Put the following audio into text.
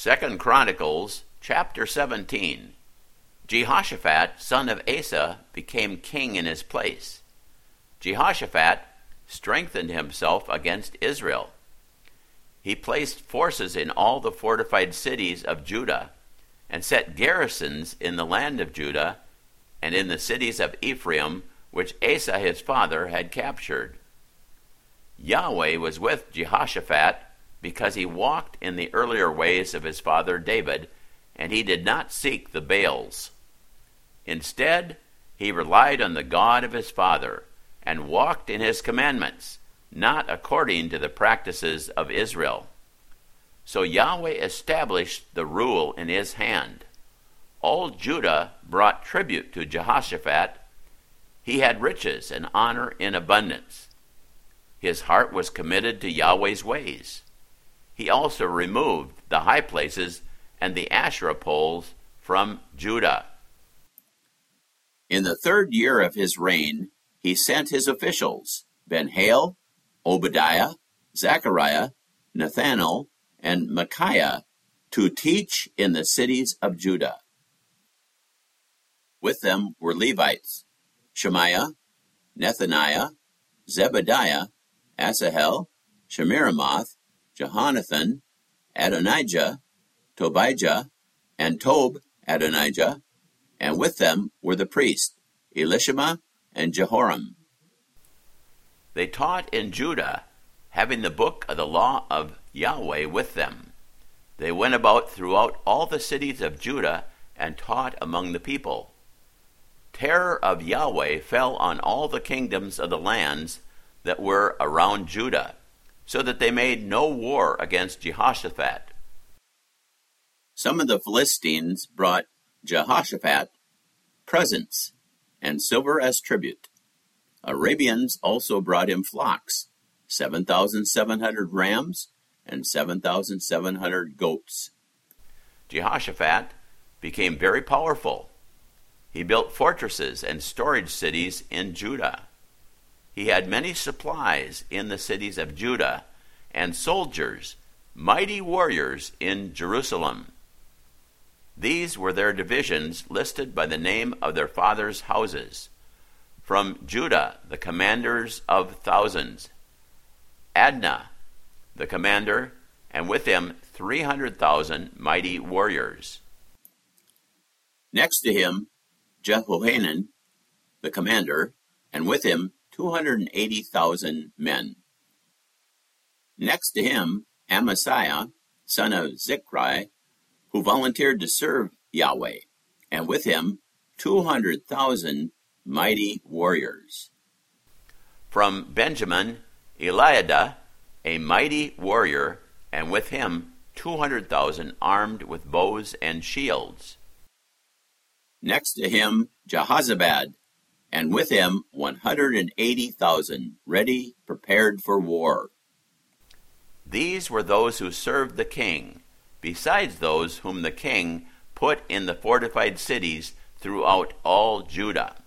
2 Chronicles chapter 17. Jehoshaphat, son of Asa, became king in his place. Jehoshaphat strengthened himself against Israel. He placed forces in all the fortified cities of Judah and set garrisons in the land of Judah and in the cities of Ephraim, which Asa his father had captured. Yahweh was with Jehoshaphat because he walked in the earlier ways of his father David, and he did not seek the Baals. Instead, he relied on the God of his father and walked in his commandments, not according to the practices of Israel. So Yahweh established the rule in his hand. All Judah brought tribute to Jehoshaphat. He had riches and honor in abundance. His heart was committed to Yahweh's ways. He also removed the high places and the Asherah poles from Judah. In the 3rd year of his reign, he sent his officials, Ben-Hail, Obadiah, Zechariah, Nathanael, and Micaiah, to teach in the cities of Judah. With them were Levites, Shemaiah, Nethaniah, Zebediah, Asahel, Shemiramoth, Jehonathan, Adonijah, Tobijah, and Tob-Adonijah, and with them were the priests, Elishama and Jehoram. They taught in Judah, having the book of the law of Yahweh with them. They went about throughout all the cities of Judah and taught among the people. Terror of Yahweh fell on all the kingdoms of the lands that were around Judah, so that they made no war against Jehoshaphat. Some of the Philistines brought Jehoshaphat presents and silver as tribute. Arabians also brought him flocks, 7,700 rams and 7,700 goats. Jehoshaphat became very powerful. He built fortresses and storage cities in Judah. He had many supplies in the cities of Judah and soldiers, mighty warriors in Jerusalem. These were their divisions listed by the name of their fathers' houses. From Judah, the commanders of thousands. Adnah, the commander, and with him 300,000 mighty warriors. Next to him, Jehohanan, the commander, and with him 280,000 men. Next to him, Amasiah, son of Zichri, who volunteered to serve Yahweh, and with him 200,000 mighty warriors. From Benjamin, Eliada, a mighty warrior, and with him 200,000 armed with bows and shields. Next to him, Jehozabad, and with him 180,000 ready, prepared for war. These were those who served the king, besides those whom the king put in the fortified cities throughout all Judah.